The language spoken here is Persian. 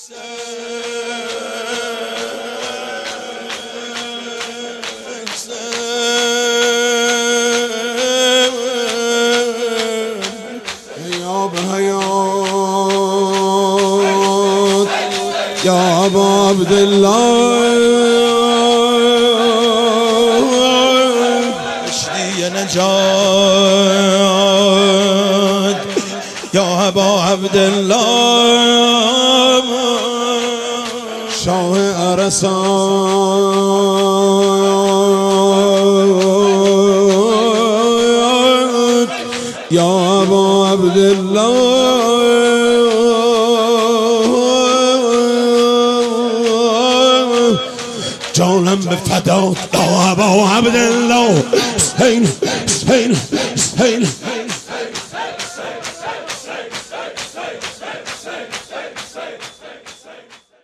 يا أبا عبد الله اشدي نجاد يا أبا عبد الله شاه أرسان يا أبا عبد الله جانم بفدات يا أبا عبد الله حسين حسين حسين